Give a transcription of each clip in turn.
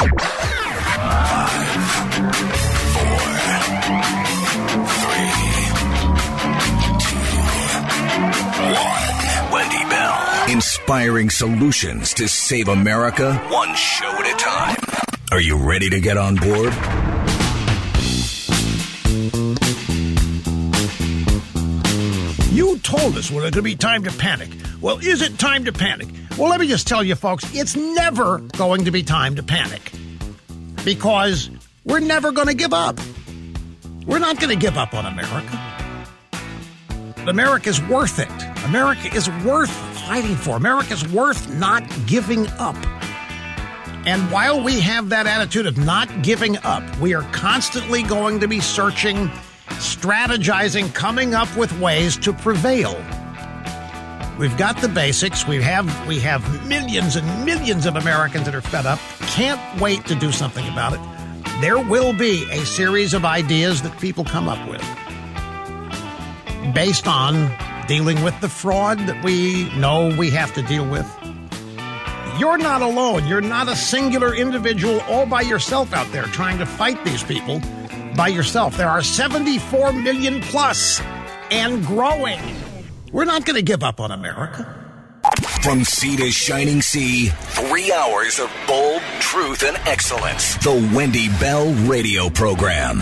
Wendy Bell. Inspiring solutions to save America, one show at a time. Are you ready to get on board? You told us when it could be time to panic. Well, is it time to panic? Well, let me just tell you, folks, it's never going to be time to panic. Because we're never going to give up. We're not going to give up on America. America's worth it. America is worth fighting for. America's worth not giving up. And while we have that attitude of not giving up, we are constantly going to be searching, strategizing, coming up with ways to prevail. We've got the basics. We have millions and millions of Americans that are fed up. Can't wait to do something about it. There will be a series of ideas that people come up with based on dealing with the fraud that we know we have to deal with. You're not alone. You're not a singular individual all by yourself out there trying to fight these people by yourself. There are 74 million plus and growing. We're not going to give up on America. From sea to shining sea, 3 hours of bold truth and excellence. The Wendy Bell Radio Program.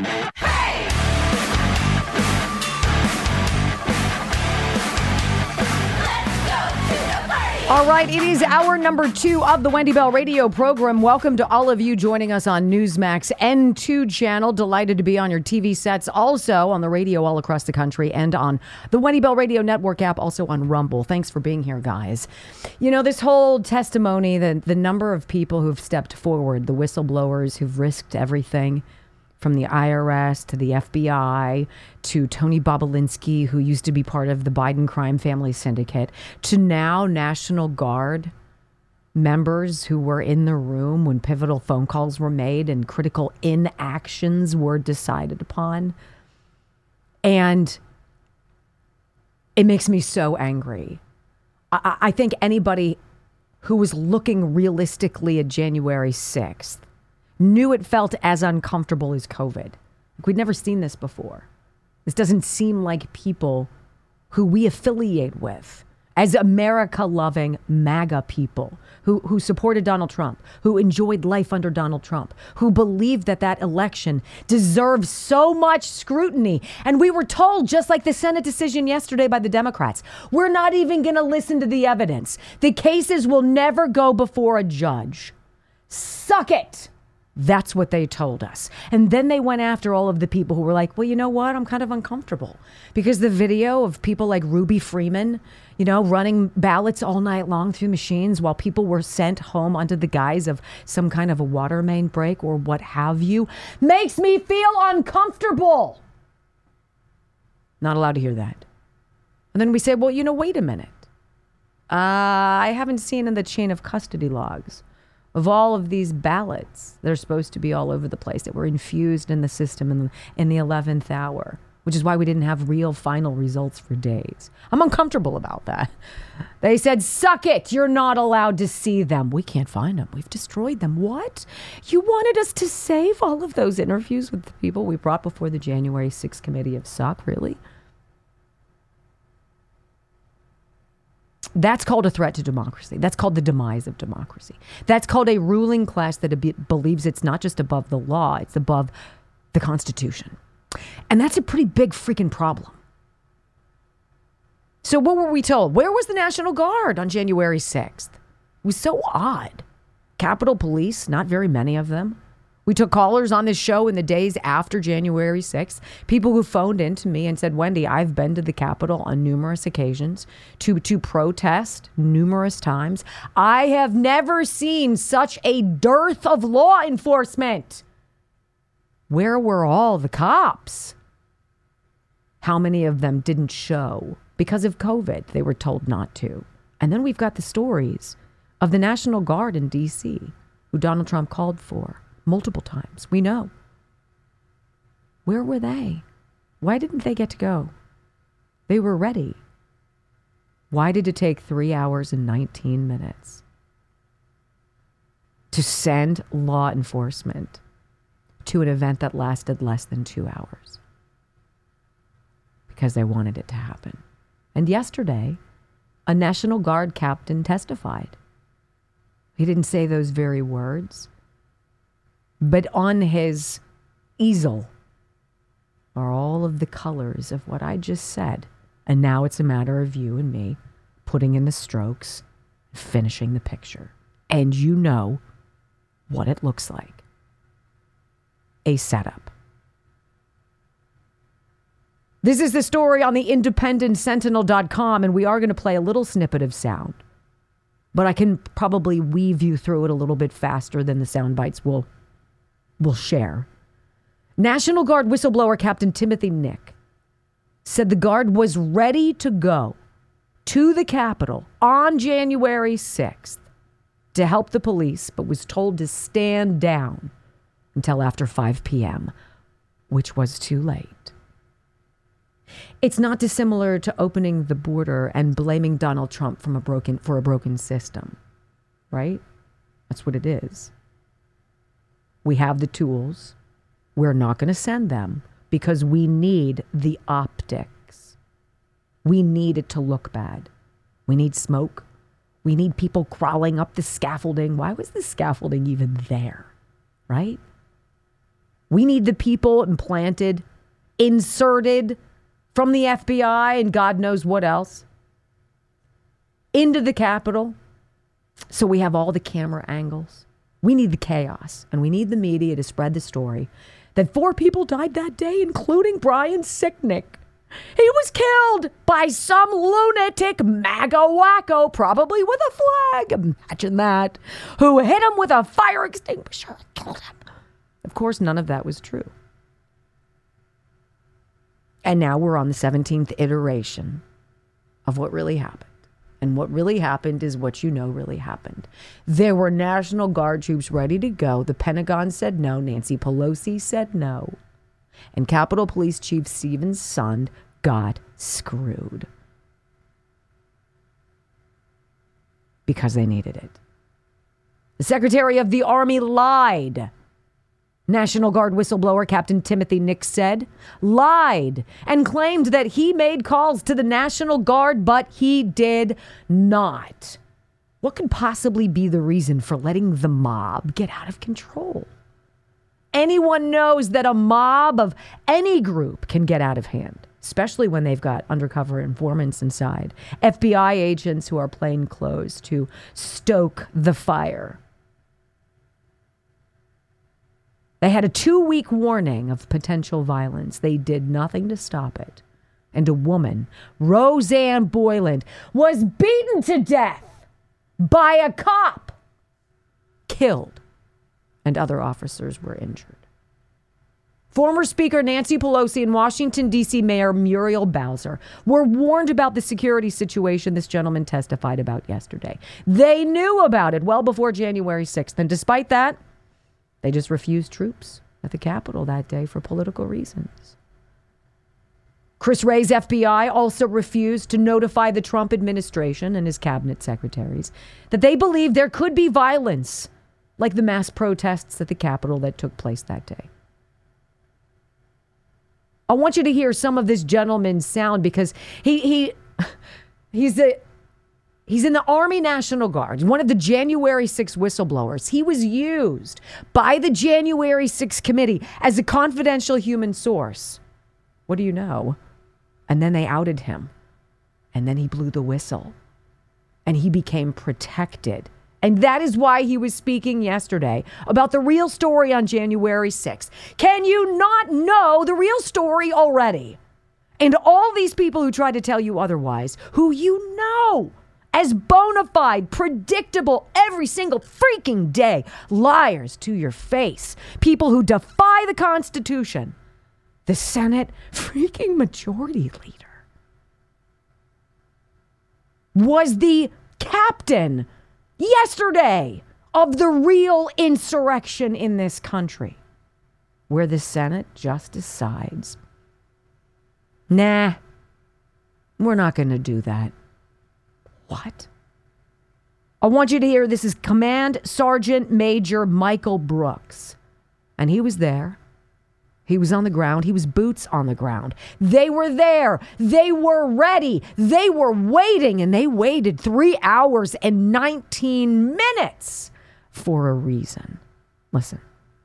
All right, it is hour number 2 of the Wendy Bell Radio Program. Welcome to all of you joining us on Newsmax N2 channel. Delighted to be on your TV sets, also on the radio all across the country and on the Wendy Bell Radio Network app, also on Rumble. Thanks for being here, guys. You know, this whole testimony, the number of people who've stepped forward, the whistleblowers who've risked everything, from the IRS to the FBI to Tony Bobolinsky, who used to be part of the Biden crime family syndicate, to now National Guard members who were in the room when pivotal phone calls were made and critical inactions were decided upon. And it makes me so angry. I think anybody who was looking realistically at January 6th knew it felt as uncomfortable as COVID. We'd never seen this before. This doesn't seem like people who we affiliate with as America-loving MAGA people who supported Donald Trump, who enjoyed life under Donald Trump, who believed that election deserves so much scrutiny. And we were told, just like the Senate decision yesterday by the Democrats, we're not even going to listen to the evidence. The cases will never go before a judge. Suck it. That's what they told us. And then they went after all of the people who were like, well, you know what? I'm kind of uncomfortable because the video of people like Ruby Freeman, you know, running ballots all night long through machines while people were sent home under the guise of some kind of a water main break or what have you, makes me feel uncomfortable. Not allowed to hear that. And then we say, well, you know, wait a minute. I haven't seen in the chain of custody logs of all of these ballots that are supposed to be all over the place, that were infused in the system in the 11th hour, which is why we didn't have real final results for days. I'm uncomfortable about that. They said, suck it. You're not allowed to see them. We can't find them. We've destroyed them. What? You wanted us to save all of those interviews with the people we brought before the January 6th committee of SUC? Really? That's called a threat to democracy. That's called the demise of democracy. That's called a ruling class that believes it's not just above the law, it's above the Constitution. And that's a pretty big freaking problem. So what were we told? Where was the National Guard on January 6th? It was so odd. Capitol Police, not very many of them. We took callers on this show in the days after January 6th, people who phoned in to me and said, Wendy, I've been to the Capitol on numerous occasions to protest numerous times. I have never seen such a dearth of law enforcement. Where were all the cops? How many of them didn't show? Because of COVID, they were told not to. And then we've got the stories of the National Guard in D.C., who Donald Trump called for multiple times. We know. Where were they? Why didn't they get to go? They were ready. Why did it take 3 hours and 19 minutes to send law enforcement to an event that lasted less than 2 hours because they wanted it to happen. And yesterday, a National Guard captain testified. He didn't say those very words, but on his easel are all of the colors of what I just said. And now it's a matter of you and me putting in the strokes, finishing the picture. And you know what it looks like. A setup. This is the story on the independentsentinel.com, and we are going to play a little snippet of sound. But I can probably weave you through it a little bit faster than the sound bites will share. National Guard whistleblower Captain Timothy Nick said the Guard was ready to go to the Capitol on January 6th to help the police, but was told to stand down until after 5 p.m., which was too late. It's not dissimilar to opening the border and blaming Donald Trump for a broken system, right? That's what it is. We have the tools. We're not going to send them because we need the optics. We need it to look bad. We need smoke. We need people crawling up the scaffolding. Why was the scaffolding even there, right? We need the people implanted, inserted from the FBI and God knows what else into the Capitol. So we have all the camera angles. We need the chaos, and we need the media to spread the story that 4 people died that day, including Brian Sicknick. He was killed by some lunatic MAGA wacko, probably with a flag, imagine that, who hit him with a fire extinguisher and killed him. Of course, none of that was true. And now we're on the 17th iteration of what really happened. And what really happened is what you know really happened. There were National Guard troops ready to go. The Pentagon said no. Nancy Pelosi said no. And Capitol Police Chief Stephen Sund got screwed. Because they needed it. The Secretary of the Army lied. National Guard whistleblower Captain Timothy Nick said, lied and claimed that he made calls to the National Guard, but he did not. What could possibly be the reason for letting the mob get out of control? Anyone knows that a mob of any group can get out of hand, especially when they've got undercover informants inside, FBI agents who are plainclothes to stoke the fire. They had a 2-week warning of potential violence. They did nothing to stop it. And a woman, Roseanne Boyland, was beaten to death by a cop, killed, and other officers were injured. Former Speaker Nancy Pelosi and Washington, D.C. Mayor Muriel Bowser were warned about the security situation this gentleman testified about yesterday. They knew about it well before January 6th, and despite that, they just refused troops at the Capitol that day for political reasons. Chris Wray's FBI also refused to notify the Trump administration and his cabinet secretaries that they believe there could be violence, like the mass protests at the Capitol that took place that day. I want you to hear some of this gentleman's sound because he's in the Army National Guard, one of the January 6 whistleblowers. He was used by the January 6 committee as a confidential human source. What do you know? And then they outed him. And then he blew the whistle. And he became protected. And that is why he was speaking yesterday about the real story on January 6th. Can you not know the real story already? And all these people who try to tell you otherwise, who you know as bona fide, predictable every single freaking day, liars to your face, people who defy the Constitution, the Senate freaking majority leader was the captain yesterday of the real insurrection in this country, where the Senate just decides, nah, we're not going to do that. What? I want you to hear this is Command Sergeant Major Michael Brooks. And he was there. He was on the ground. He was boots on the ground. They were there. They were ready. They were waiting, and they waited 3 hours and 19 minutes for a reason. Listen.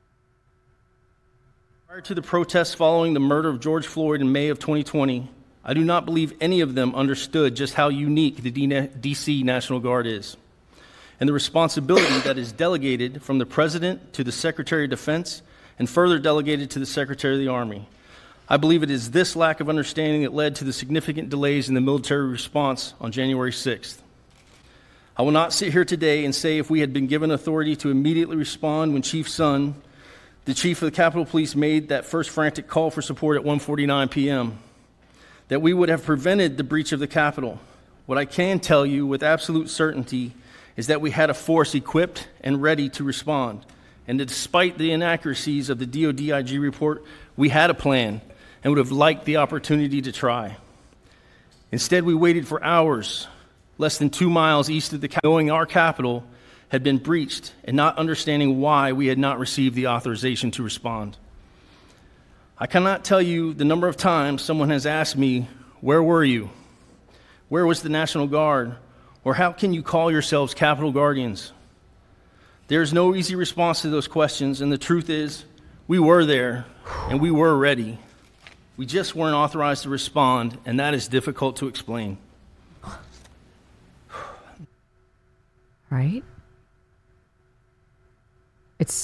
Prior to the protests following the murder of George Floyd in May of 2020, I do not believe any of them understood just how unique the D.C. National Guard is, and the responsibility that is delegated from the President to the Secretary of Defense and further delegated to the Secretary of the Army. I believe it is this lack of understanding that led to the significant delays in the military response on January 6th. I will not sit here today and say if we had been given authority to immediately respond when Chief Sun, the Chief of the Capitol Police, made that first frantic call for support at 1:49 p.m., that we would have prevented the breach of the Capitol. What I can tell you with absolute certainty is that we had a force equipped and ready to respond. And that despite the inaccuracies of the DOD-IG report, we had a plan and would have liked the opportunity to try. Instead, we waited for hours, less than 2 miles east of the Capitol, knowing our Capitol had been breached and not understanding why we had not received the authorization to respond. I cannot tell you the number of times someone has asked me, "Where were you? Where was the National Guard? Or how can you call yourselves Capitol Guardians?" There's no easy response to those questions, and the truth is, we were there, and we were ready. We just weren't authorized to respond, and that is difficult to explain. Right? It's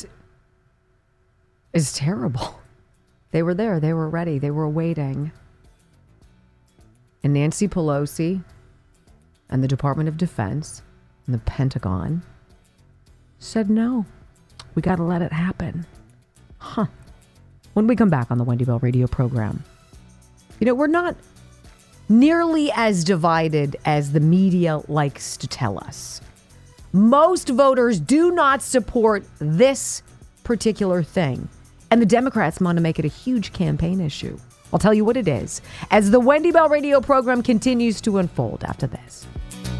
terrible. They were there. They were ready. They were waiting. And Nancy Pelosi and the Department of Defense and the Pentagon said, no, we got to let it happen. When we come back on the Wendy Bell radio program, we're not nearly as divided as the media likes to tell us. Most voters do not support this particular thing. And the Democrats want to make it a huge campaign issue. I'll tell you what it is as the Wendy Bell radio program continues to unfold after this.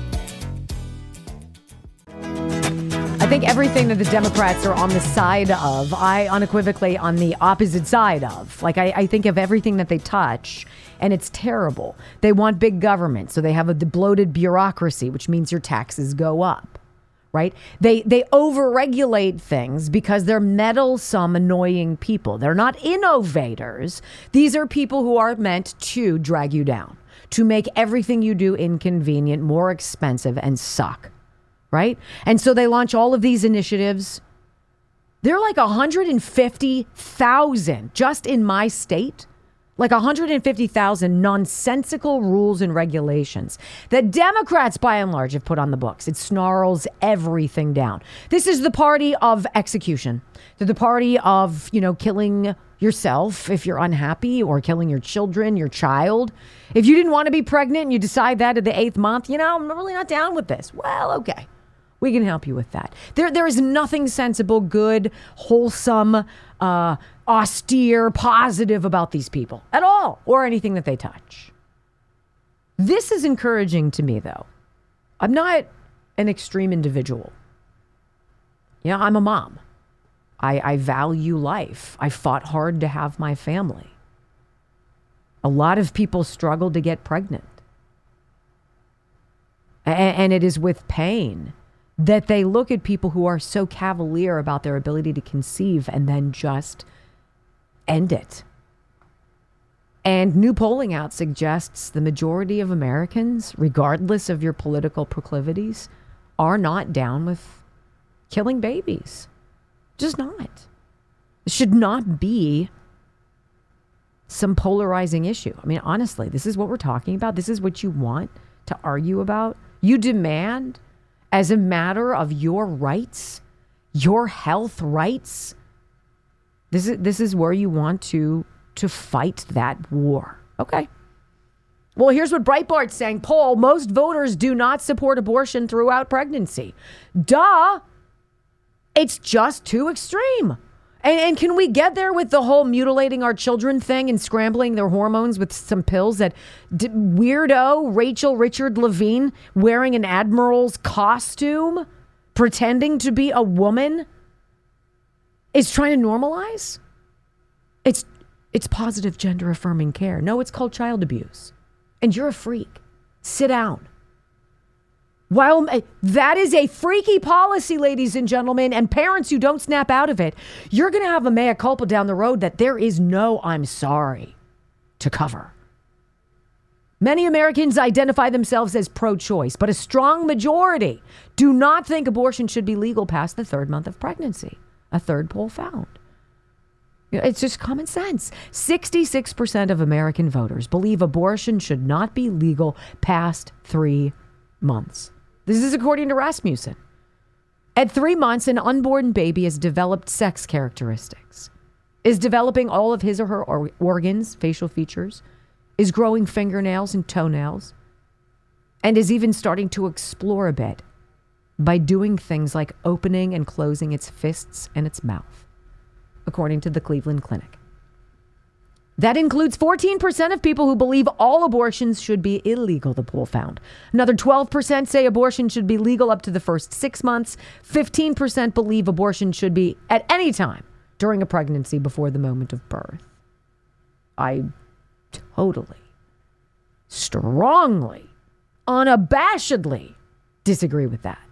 I think everything that the Democrats are on the side of, I unequivocally on the opposite side of. Like, I think of everything that they touch, and it's terrible. They want big government, so they have a bloated bureaucracy, which means your taxes go up, right? They overregulate things because they're meddlesome, annoying people. They're not innovators. These are people who are meant to drag you down, to make everything you do inconvenient, more expensive, and suck. Right? And so they launch all of these initiatives. They're like 150,000 just in my state, like 150,000 nonsensical rules and regulations that Democrats, by and large, have put on the books. It snarls everything down. This is the party of execution. They're the party of, killing yourself if you're unhappy, or killing your children, your child. If you didn't want to be pregnant and you decide that at the 8th month, I'm really not down with this. Well, okay. We can help you with that. There is nothing sensible, good, wholesome, austere, positive about these people at all, or anything that they touch. This is encouraging to me, though. I'm not an extreme individual. I'm a mom. I value life. I fought hard to have my family. A lot of people struggle to get pregnant. And it is with pain that they look at people who are so cavalier about their ability to conceive and then just end it. And new polling out suggests the majority of Americans, regardless of your political proclivities, are not down with killing babies. Just not. It should not be some polarizing issue. I mean, honestly, this is what we're talking about. This is what you want to argue about. You demand, as a matter of your rights, your health rights, this is where you want to fight that war. Okay. Well, here's what Breitbart's saying. Poll, most voters do not support abortion throughout pregnancy. Duh. It's just too extreme. And can we get there with the whole mutilating our children thing and scrambling their hormones with some pills that weirdo Rachel Richard Levine wearing an admiral's costume, pretending to be a woman, is trying to normalize? It's positive gender affirming care. No, it's called child abuse. And you're a freak. Sit down. While that is a freaky policy, ladies and gentlemen, and parents who don't snap out of it, you're going to have a mea culpa down the road that there is no I'm sorry to cover. Many Americans identify themselves as pro-choice, but a strong majority do not think abortion should be legal past the 3rd month of pregnancy. A third poll found. It's just common sense. 66% of American voters believe abortion should not be legal past 3 months. This is according to Rasmussen. At 3 months, an unborn baby has developed sex characteristics, is developing all of his or her organs, facial features, is growing fingernails and toenails, and is even starting to explore a bit by doing things like opening and closing its fists and its mouth, according to the Cleveland Clinic. That includes 14% of people who believe all abortions should be illegal, the poll found. Another 12% say abortion should be legal up to the first 6 months. 15% believe abortion should be at any time during a pregnancy before the moment of birth. I totally, strongly, unabashedly disagree with that.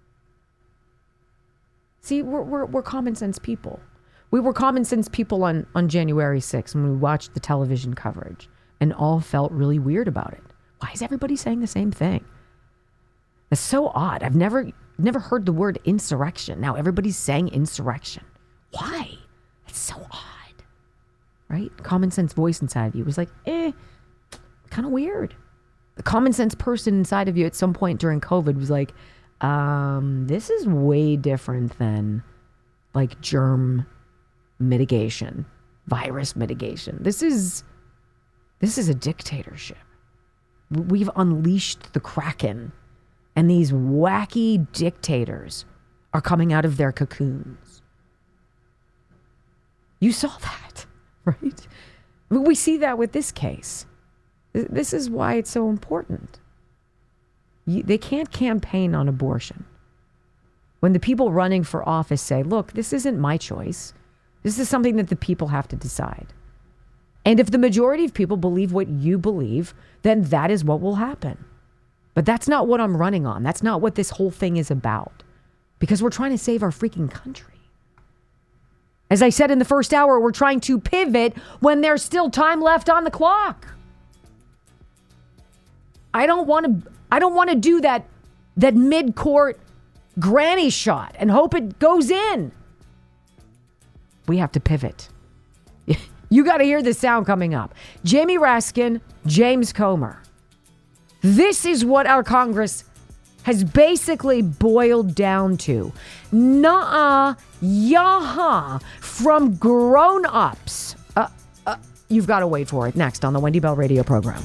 See, we're common sense people. We were common sense people on January 6th when we watched the television coverage and all felt really weird about it. Why is everybody saying the same thing? That's so odd. I've never heard the word insurrection. Now everybody's saying insurrection. Why? It's so odd. Right? Common sense voice inside of you was like, kind of weird. The common sense person inside of you at some point during COVID was like, this is way different than like germ mitigation, virus mitigation. This is a dictatorship. We've unleashed the Kraken, and these wacky dictators are coming out of their cocoons. You saw that, right? We see that with this case. This is why it's so important. They can't campaign on abortion. When the people running for office say, look, this isn't my choice. This is something that the people have to decide. And if the majority of people believe what you believe, then that is what will happen. But that's not what I'm running on. That's not what this whole thing is about. Because we're trying to save our freaking country. As I said in the first hour, we're trying to pivot when there's still time left on the clock. I don't want to do that mid-court granny shot and hope it goes in. We have to pivot. You got to hear the sound coming up. Jamie Raskin, James Comer. This is what our Congress has basically boiled down to. Nuh-uh, yaha, from grown-ups. You've got to wait for it. Next on the Wendy Bell Radio program.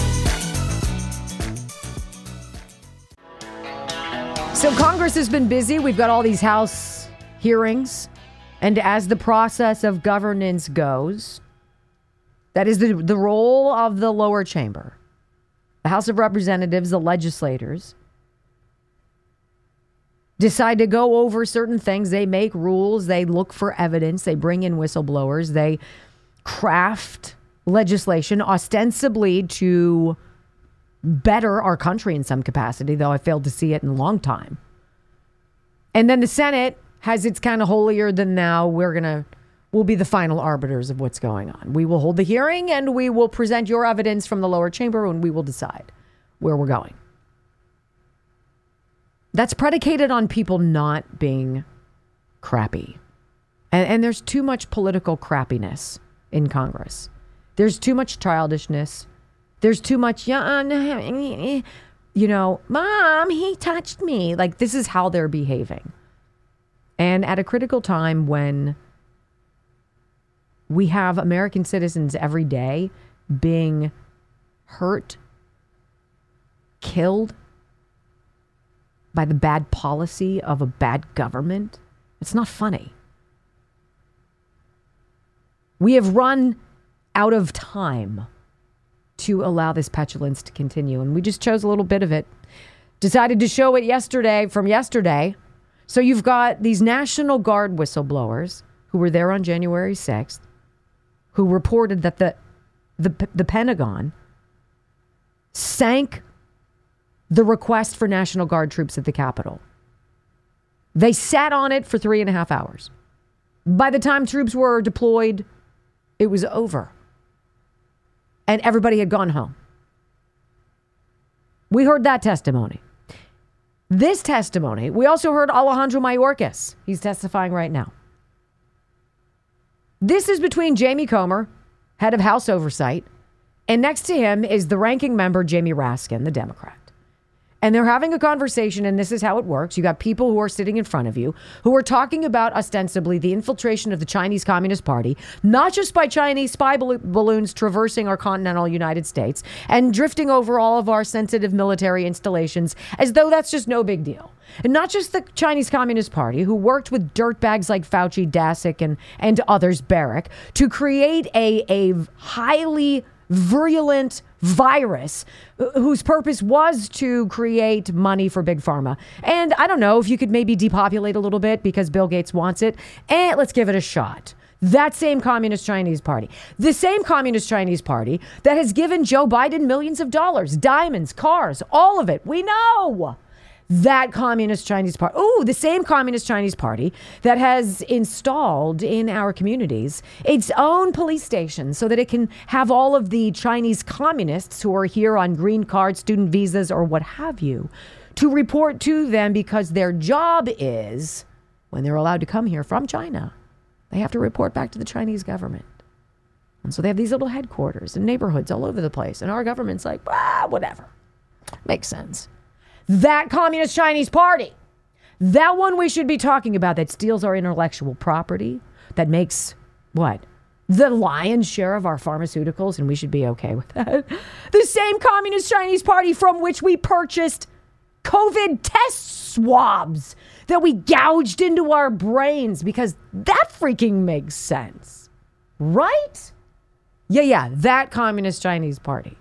So Congress has been busy. We've got all these House hearings. And as the process of governance goes, that is the role of the lower chamber. The House of Representatives, the legislators, decide to go over certain things. They make rules. They look for evidence. They bring in whistleblowers. They craft legislation ostensibly to better our country in some capacity, though I failed to see it in a long time. And then the Senate has its kind of holier than thou. We'll be the final arbiters of what's going on. We will hold the hearing and we will present your evidence from the lower chamber and we will decide where we're going. That's predicated on people not being crappy. And there's too much political crappiness in Congress. There's too much childishness. There's too much, Mom, he touched me. Like, this is how they're behaving. And at a critical time when we have American citizens every day being hurt, killed by the bad policy of a bad government, it's not funny. We have run out of time to allow this petulance to continue. And we just chose a little bit of it. Decided to show it yesterday. So you've got these National Guard whistleblowers who were there on January 6th, who reported that the Pentagon sank the request for National Guard troops at the Capitol. They sat on it for 3.5 hours. By the time troops were deployed, it was over. And everybody had gone home. We heard that testimony. This testimony, we also heard Alejandro Mayorkas. He's testifying right now. This is between Jamie Comer, head of House Oversight, and next to him is the ranking member, Jamie Raskin, the Democrat. And they're having a conversation, and this is how it works. You got people who are sitting in front of you who are talking about ostensibly the infiltration of the Chinese Communist Party, not just by Chinese spy balloons traversing our continental United States and drifting over all of our sensitive military installations, as though that's just no big deal. And not just the Chinese Communist Party, who worked with dirtbags like Fauci, Daszak, and others, Barrick, to create a highly virulent virus whose purpose was to create money for Big Pharma. And I don't know if you could maybe depopulate a little bit because Bill Gates wants it. And let's give it a shot. That same Communist Chinese Party. The same Communist Chinese Party that has given Joe Biden millions of dollars, diamonds, cars, all of it. We know. That Communist Chinese Party. Oh, the same Communist Chinese Party that has installed in our communities its own police station so that it can have all of the Chinese communists who are here on green cards, student visas, or what have you, to report to them, because their job is, when they're allowed to come here from China, they have to report back to the Chinese government. And so they have these little headquarters and neighborhoods all over the place. And our government's like, whatever. Makes sense. That Communist Chinese Party, that one we should be talking about, that steals our intellectual property, that makes what? The lion's share of our pharmaceuticals, and we should be okay with that. The same Communist Chinese Party from which we purchased COVID test swabs that we gouged into our brains, because that freaking makes sense. Right? Yeah, that Communist Chinese Party.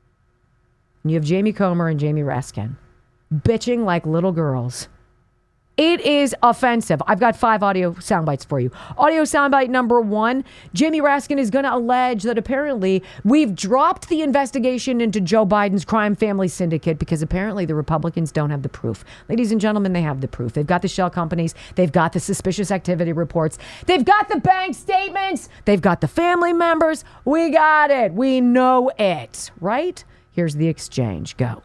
And you have Jamie Comer and Jamie Raskin bitching like little girls. It is offensive. I've got 5 audio sound bites for you. Audio soundbite number 1, Jamie Raskin is going to allege that apparently we've dropped the investigation into Joe Biden's crime family syndicate because apparently the Republicans don't have the proof. Ladies and gentlemen, they have the proof. They've got the shell companies. They've got the suspicious activity reports. They've got the bank statements. They've got the family members. We got it. We know it, right? Here's the exchange. Go.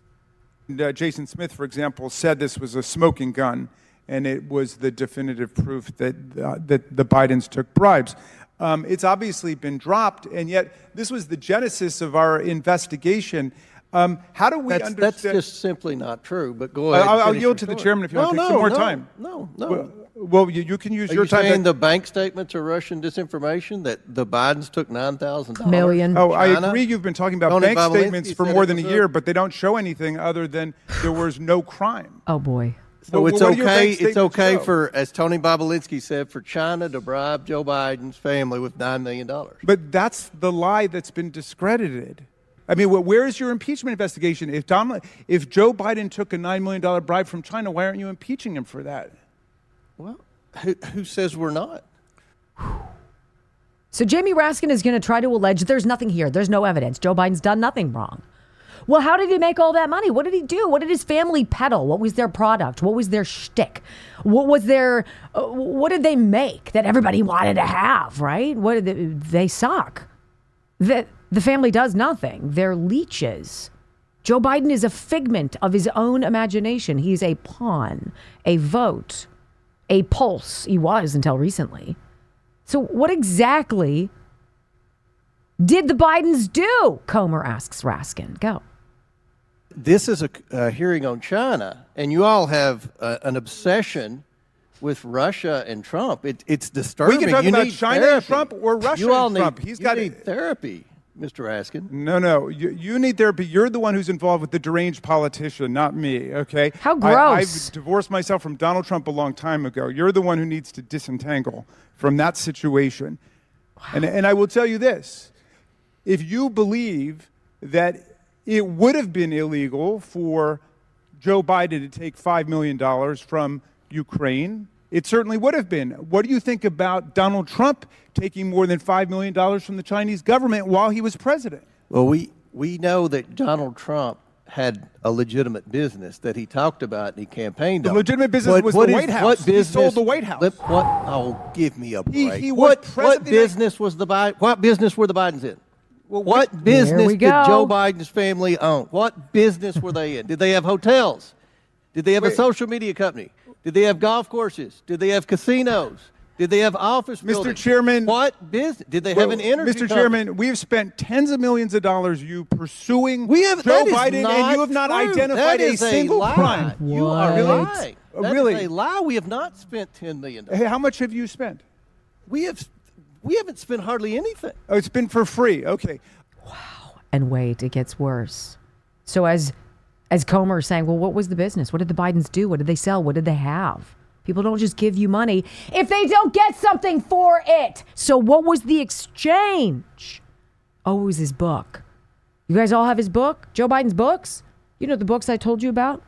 Jason Smith, for example, said this was a smoking gun, and it was the definitive proof that the Bidens took bribes. It's obviously been dropped, and yet this was the genesis of our investigation. How do we understand? That's just simply not true, but go ahead. I'll yield to the chairman if you want to take some more time. No. Well, you can use your time. Are you saying the bank statements are Russian disinformation, that the Bidens took $9,000? Million. Oh, I agree. You've been talking about bank statements for more than a year, but they don't show anything other than there was no crime. Oh, boy. So it's okay. It's okay for, as Tony Bobulinski said, for China to bribe Joe Biden's family with $9 million. But that's the lie that's been discredited. I mean, where is your impeachment investigation? If Joe Biden took a $9 million bribe from China, why aren't you impeaching him for that? Well, who says we're not? So Jamie Raskin is going to try to allege there's nothing here. There's no evidence. Joe Biden's done nothing wrong. Well, how did he make all that money? What did he do? What did his family peddle? What was their product? What was their shtick? What did they make that everybody wanted to have, right? They suck. The family does nothing. They're leeches. Joe Biden is a figment of his own imagination. He's a pawn, a vote, a pulse. He was until recently. So what exactly did the Bidens do? Comer asks Raskin. Go. This is a hearing on China, and you all have an obsession with Russia and Trump. It's disturbing. We can talk about China and Trump or Russia and Trump. You need therapy, Mr. Raskin. No. You need therapy. You're the one who's involved with the deranged politician, not me, okay? How gross. I've divorced myself from Donald Trump a long time ago. You're the one who needs to disentangle from that situation. And I will tell you this. If you believe that it would have been illegal for Joe Biden to take $5 million from Ukraine, it certainly would have been. What do you think about Donald Trump taking more than $5 million from the Chinese government while he was president? Well, we know that Donald Trump had a legitimate business that he talked about and he campaigned on. The legitimate business was the White House. What business? He sold the White House. Oh, give me a break. He was What business was What business were the Bidens in? Well, what business we did go. Joe Biden's family own? What business were they in? Did they have hotels? Did they have a social media company? Did they have golf courses? Did they have casinos? Did they have office buildings? Mr. Chairman. What business? Did they have an energy Mr. company? Chairman, we have spent tens of millions of dollars pursuing Joe that is Biden, and you have not true. identified That a is single lie. crime. You are What? lying. That Really? is a lie. We have not spent $10 million. Hey, how much have you spent? We haven't spent hardly anything. Oh, it's been for free. Okay. And wait, it gets worse. So as Comer is saying, well, what was the business? What did the Bidens do? What did they sell? What did they have? People don't just give you money if they don't get something for it. So what was the exchange? Oh, it was his book. You guys all have his book? Joe Biden's books? You know the books I told you about?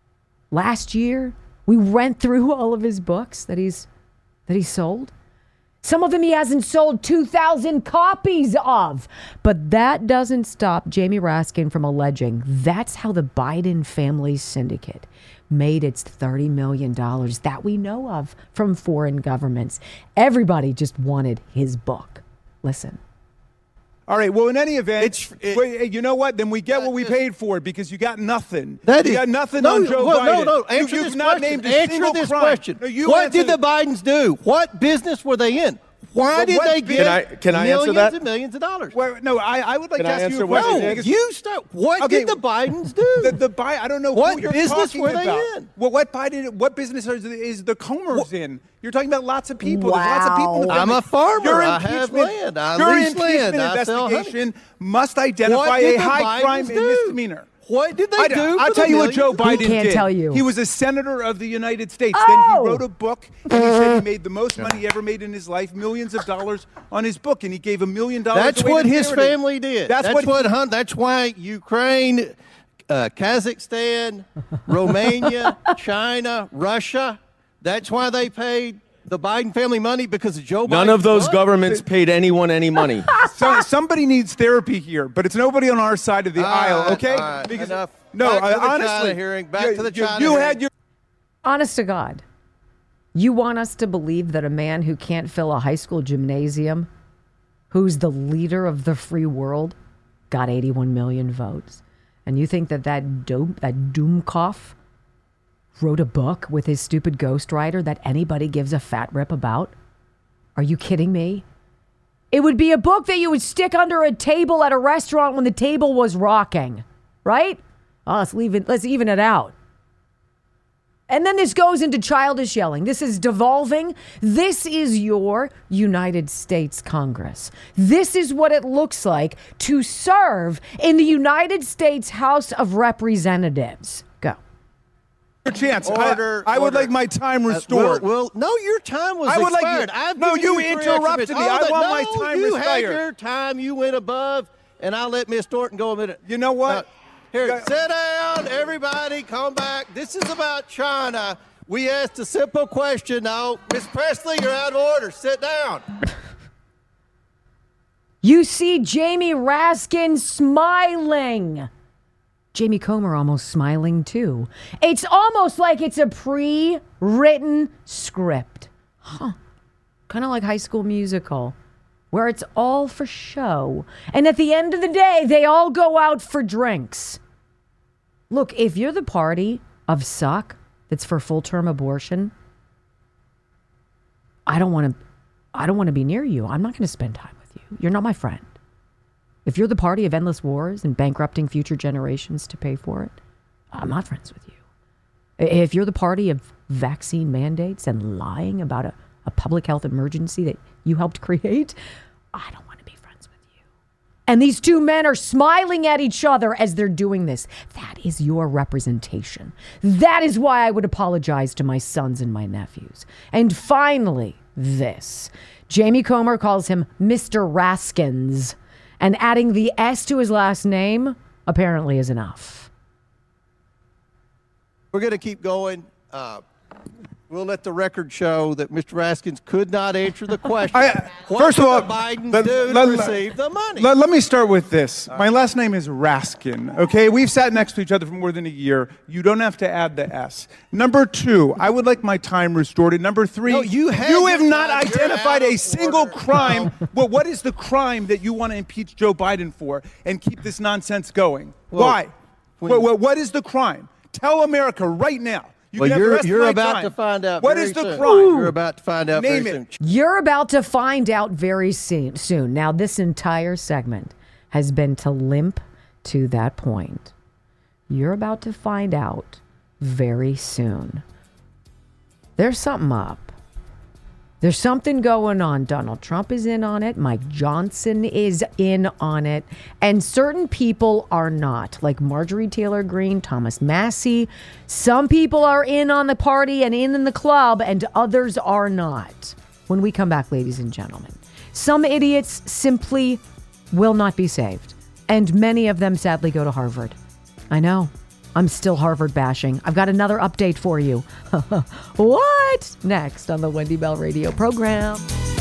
Last year, we went through all of his books that he's sold. Some of them he hasn't sold 2,000 copies of. But that doesn't stop Jamie Raskin from alleging that's how the Biden family syndicate made its $30 million that we know of from foreign governments. Everybody just wanted his book. Listen. All right. Well, in any event, you know what? Then we get what we paid for it because you got nothing. You got nothing on Joe Biden. No. Answer You've this not question. named a single Answer this crime. question. No, what did the Bidens do? What business were they in? Why did they get can I millions answer that? and millions of dollars? Well, no, I would like Can to I ask you answer a what question. they did? because- You start. What did the Bidens do? I don't know What who you're business talking were they about. in? Well, what business is the Comers in? You're talking about lots of people. There's lots of people in the I'm family. a farmer. Your I have impeachment- land. I Your lease land. impeachment I sell honey. investigation must identify What did a the high crime Bidens and do? misdemeanor. What did they do? I'll tell you what Joe Biden did. can't tell you? He was a senator of the United States. Oh! Then he wrote a book, and he said he made the most money he ever made in his life, millions of dollars on his book, and he gave $1 million That's away what to his charity. family did. That's why Ukraine, Kazakhstan, Romania, China, Russia. That's why they paid the Biden family money because of Joe Biden. None of those governments paid anyone any money. So, somebody needs therapy here, but it's nobody on our side of the aisle, okay? All right, enough. No, Back to the honestly, China hearing. Back to the China you hearing. had your. Honest to God, you want us to believe that a man who can't fill a high school gymnasium, who's the leader of the free world, got 81 million votes? And you think that Doomkoff wrote a book with his stupid ghostwriter that anybody gives a fat rip about? Are you kidding me? It would be a book that you would stick under a table at a restaurant when the table was rocking, right? Oh, let's even it out. And then this goes into childish yelling. This is devolving. This is your United States Congress. This is what it looks like to serve in the United States House of Representatives. Go. Chance. Order, I would order. like my time restored. Well, no, your time was I would like expired. you- I've no, given you 3 interrupted extra me. minutes. I want my No, time you had restored. your time. You went above, and I'll let Miss Thornton go a minute. You know what? Here, Go- sit down, everybody. Come back. This is about China. We asked a simple question. Now, Miss Presley, you're out of order. Sit down. You see Jamie Raskin smiling. Jamie Comer almost smiling too. It's almost like it's a pre-written script. Kind of like High School Musical, where it's all for show. And at the end of the day, they all go out for drinks. Look, if you're the party of suck that's for full-term abortion, I don't want to be near you. I'm not going to spend time with you. You're not my friend. If you're the party of endless wars and bankrupting future generations to pay for it, I'm not friends with you. If you're the party of vaccine mandates and lying about a public health emergency that you helped create, I don't want to be friends with you. And these two men are smiling at each other as they're doing this. That is your representation. That is why I would apologize to my sons and my nephews. And finally, this. Jamie Comer calls him Mr. Raskins, and adding the S to his last name apparently is enough. We're going to keep going. We'll let the record show that Mr. Raskins could not answer the question. First of all, Biden to receive the money? Let me start with this. My last name is Raskin, okay? We've sat next to each other for more than a year. You don't have to add the S. Number 2, I would like my time restored. And number 3, No, you have not time. You're identified out a of single order. crime. Well, what is the crime that you want to impeach Joe Biden for and keep this nonsense going? Why? What is the crime? Tell America right now. You're about to find out. What very is the soon. crime? You're about to find out Name very it. soon. You're about to find out very soon. Now, this entire segment has been to limp to that point. You're about to find out very soon. There's something up. There's something going on. Donald Trump is in on it. Mike Johnson is in on it. And certain people are not, like Marjorie Taylor Greene, Thomas Massey. Some people are in on the party and in the club, and others are not. When we come back, ladies and gentlemen, some idiots simply will not be saved. And many of them sadly go to Harvard. I know. I'm still Harvard bashing. I've got another update for you. What? Next on the Wendy Bell radio program.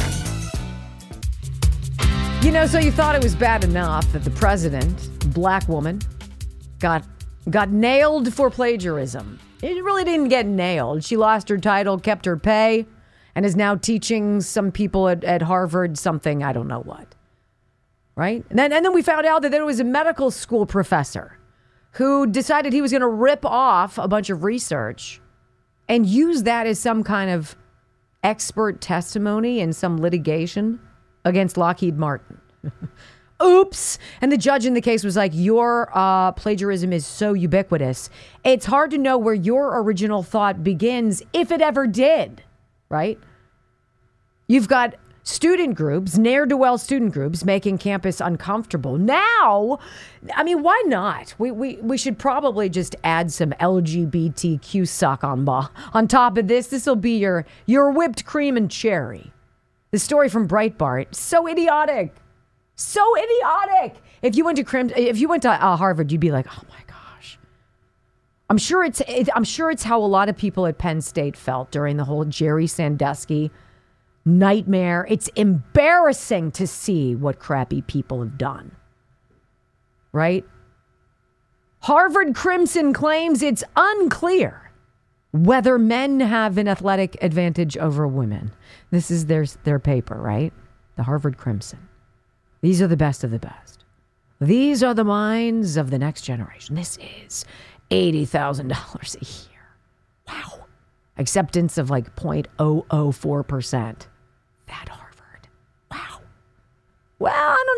So you thought it was bad enough that the president, black woman, got nailed for plagiarism. It really didn't get nailed. She lost her title, kept her pay, and is now teaching some people at Harvard something, I don't know what. Right? And then we found out that there was a medical school professor who decided he was going to rip off a bunch of research and use that as some kind of expert testimony in some litigation against Lockheed Martin. Oops. And the judge in the case was like, your plagiarism is so ubiquitous. It's hard to know where your original thought begins, if it ever did, right? You've got student groups, ne'er-do-well student groups, making campus uncomfortable. Now, why not? We should probably just add some LGBTQ suck on top of this. This will be your whipped cream and cherry. The story from Breitbart. So idiotic. So idiotic. If you went to Harvard, you'd be like, oh my gosh. I'm sure it's how a lot of people at Penn State felt during the whole Jerry Sandusky nightmare. It's embarrassing to see what crappy people have done. Right? Harvard Crimson claims it's unclear whether men have an athletic advantage over women. This is their paper, right? The Harvard Crimson. These are the best of the best. These are the minds of the next generation. This is $80,000 a year. Wow. Acceptance of like 0.004%. At Harvard. Wow. Well,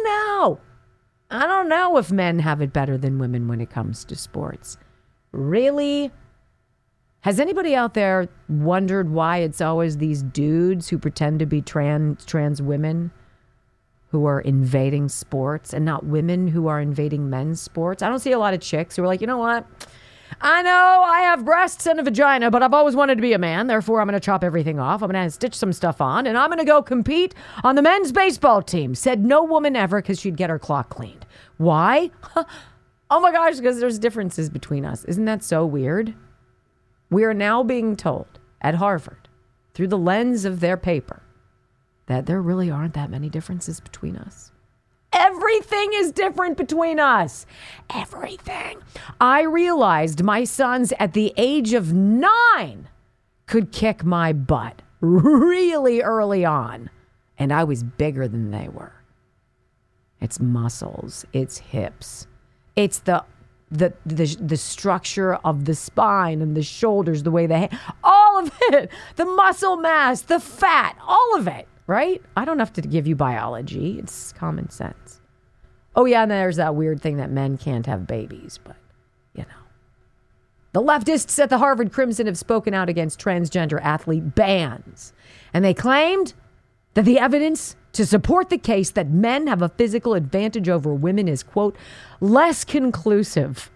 I don't know if men have it better than women when it comes to sports. Really? Has anybody out there wondered why it's always these dudes who pretend to be trans women who are invading sports and not women who are invading men's sports? I don't see a lot of chicks who are like, you know what? I know I have breasts and a vagina, but I've always wanted to be a man. Therefore, I'm going to chop everything off. I'm going to stitch some stuff on, and I'm going to go compete on the men's baseball team. Said no woman ever, because she'd get her clock cleaned. Why? Oh my gosh, because there's differences between us. Isn't that so weird? We are now being told at Harvard, through the lens of their paper, that there really aren't that many differences between us. Everything is different between us. Everything. I realized my sons at the age of 9 could kick my butt really early on. And I was bigger than they were. It's muscles. It's hips. It's the structure of the spine and the shoulders, the way they... all of it. The muscle mass, the fat, all of it. Right? I don't have to give you biology. It's common sense. Oh, yeah, and there's that weird thing that men can't have babies, but, The leftists at the Harvard Crimson have spoken out against transgender athlete bans, and they claimed that the evidence to support the case that men have a physical advantage over women is, quote, less conclusive.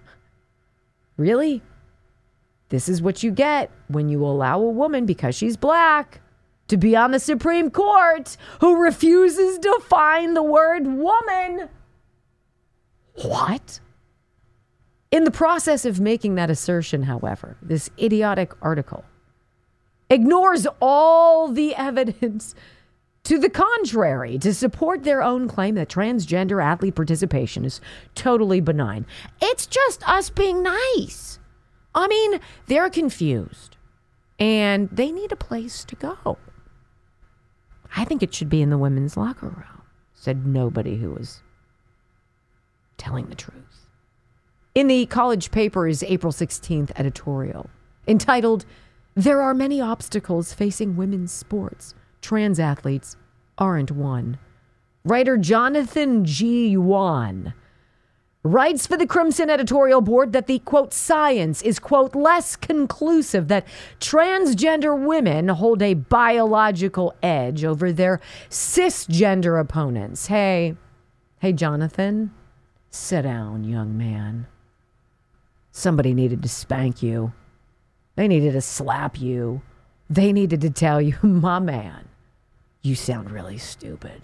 Really? This is what you get when you allow a woman, because she's black, to be on the Supreme Court who refuses to find the word woman. What? In the process of making that assertion, however, this idiotic article ignores all the evidence to the contrary to support their own claim that transgender athlete participation is totally benign. It's just us being nice. I mean, they're confused and they need a place to go. I think it should be in the women's locker room, said nobody who was telling the truth. In the college paper's April 16th editorial, entitled, "There are many obstacles facing women's sports. Trans athletes aren't one," writer Jonathan G. Yuan writes for the Crimson editorial board that the, quote, science is, quote, less conclusive that transgender women hold a biological edge over their cisgender opponents. Hey, Jonathan, sit down, young man. Somebody needed to spank you. They needed to slap you. They needed to tell you, my man, you sound really stupid.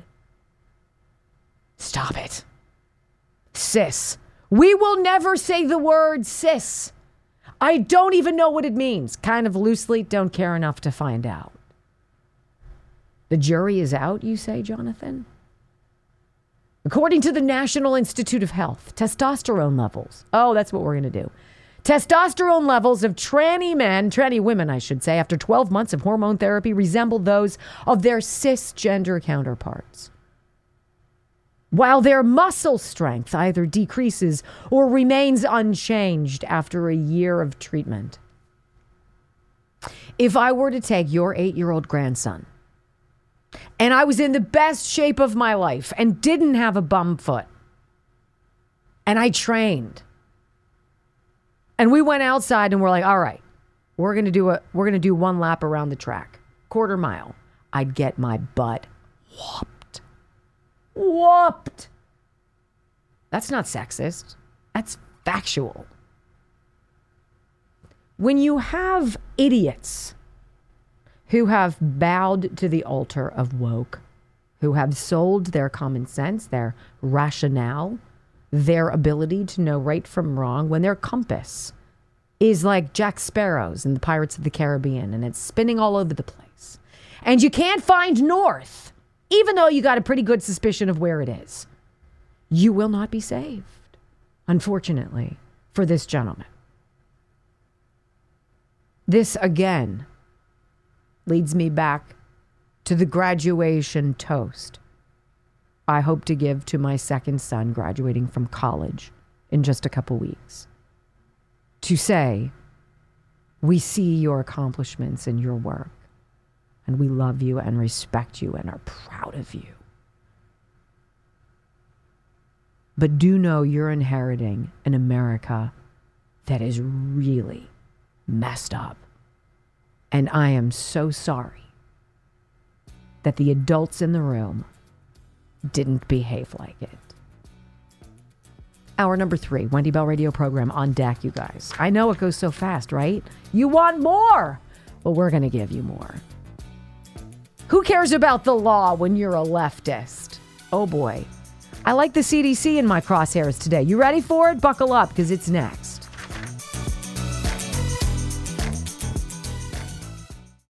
Stop it. Cis. We will never say the word cis. I don't even know what it means. Kind of loosely, don't care enough to find out. The jury is out, you say, Jonathan? According to the National Institute of Health, testosterone levels. Oh, that's what we're going to do. Testosterone levels of tranny women, I should say, after 12 months of hormone therapy resemble those of their cisgender counterparts. While their muscle strength either decreases or remains unchanged after a year of treatment. If I were to take your 8-year-old grandson and I was in the best shape of my life and didn't have a bum foot and I trained and we went outside and we're like, all right, we're going to do one lap around the track, quarter mile, I'd get my butt whooped. That's not sexist. That's factual. When you have idiots who have bowed to the altar of woke, who have sold their common sense, their rationale, their ability to know right from wrong, when their compass is like Jack Sparrow's in the Pirates of the Caribbean and it's spinning all over the place, and you can't find north, even though you got a pretty good suspicion of where it is, you will not be saved, unfortunately, for this gentleman. This, again, leads me back to the graduation toast I hope to give to my second son graduating from college in just a couple weeks. To say, we see your accomplishments and your work, and we love you and respect you and are proud of you. But do know you're inheriting an America that is really messed up. And I am so sorry that the adults in the room didn't behave like it. Hour number 3, Wendy Bell radio program on deck, you guys. I know it goes so fast, right? You want more? Well, we're going to give you more. Who cares about the law when you're a leftist? Oh boy. I like the CDC in my crosshairs today. You ready for it? Buckle up, because it's next.